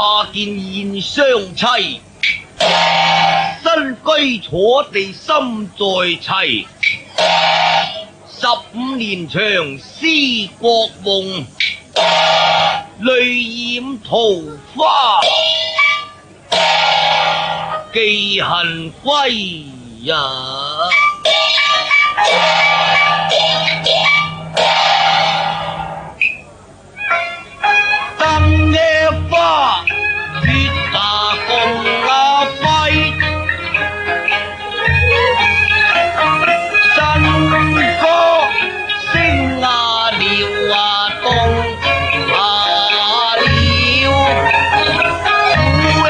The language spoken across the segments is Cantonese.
見現相妻，身居楚地心在齊。15年長思國夢，淚染桃花寄恨歸呀。燈野花，月下共輝，新歌聲啊撩啊動啊了，古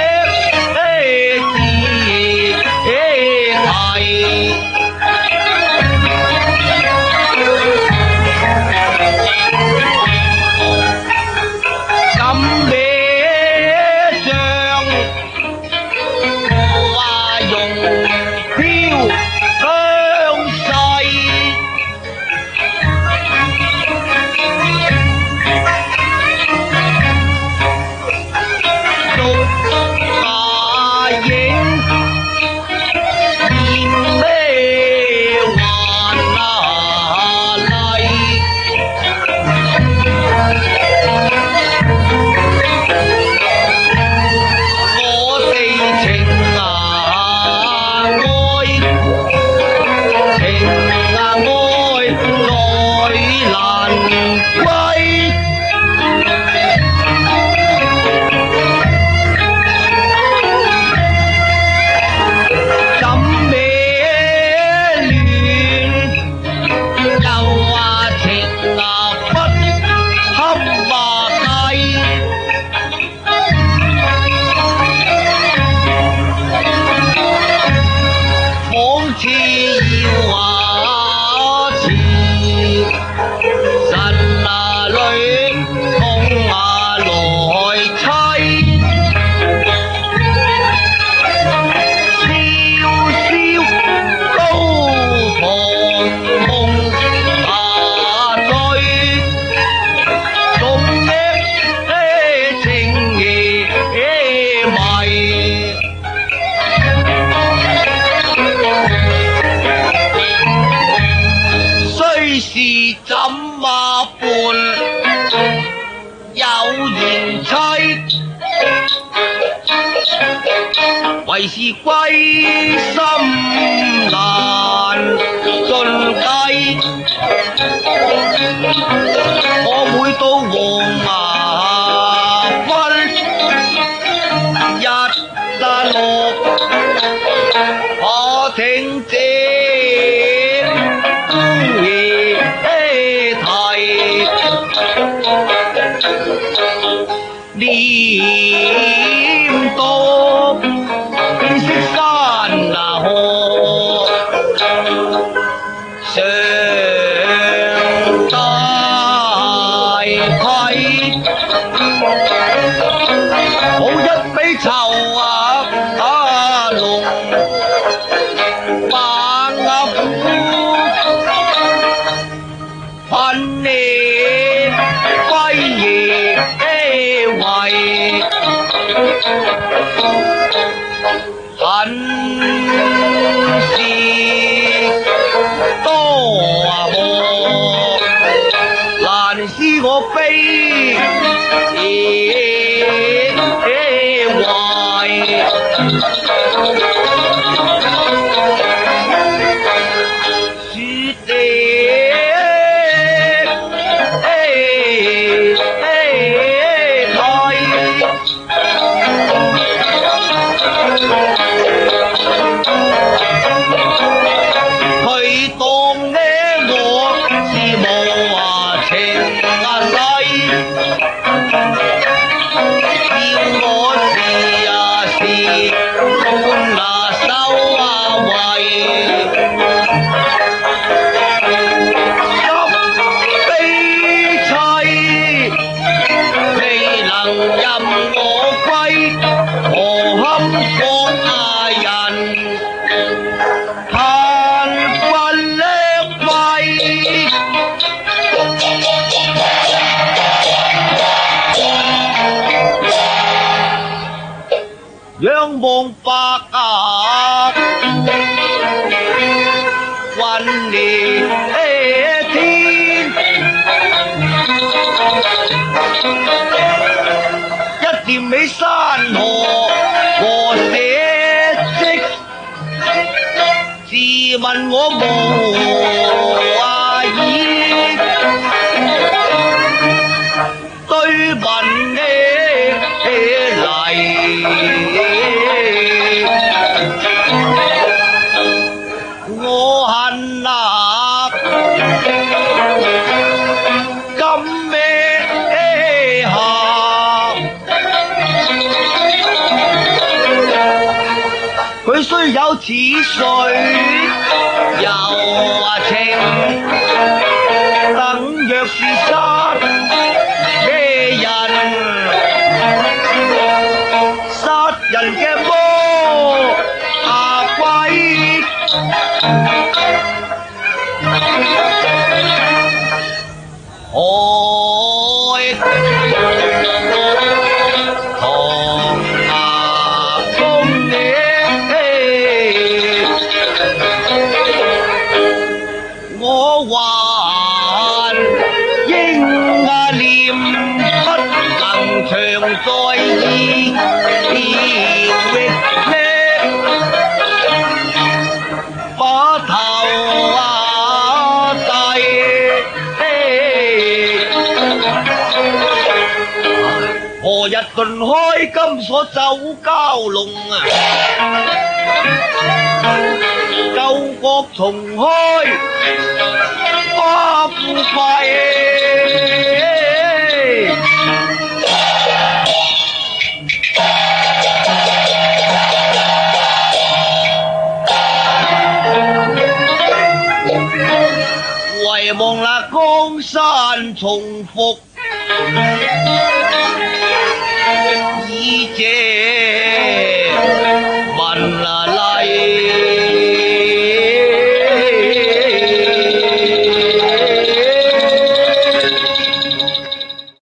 為是歸心難盡計，我每到黃麻分日落，可聽這姑爺提念到變色山河上大批，好一比籌龍猛虎噴你歸爺為恨事多磨，難使我悲懷。雪地佢當呢我是無情勢，要我是半拿手為心悲凄，未能任我歸，何堪放人仰望白鴿，雲連天，一掂起山河和社稷，自問我無意對民我恨那金咩下，佢雖有似水柔情，等若是殺咩人，殺人嘅魔鬼。海棠風我還應念不能長在意域把頭何日頓開金鎖走蛟龍啊？救國重開花富貴，唯望那江山重復。以這文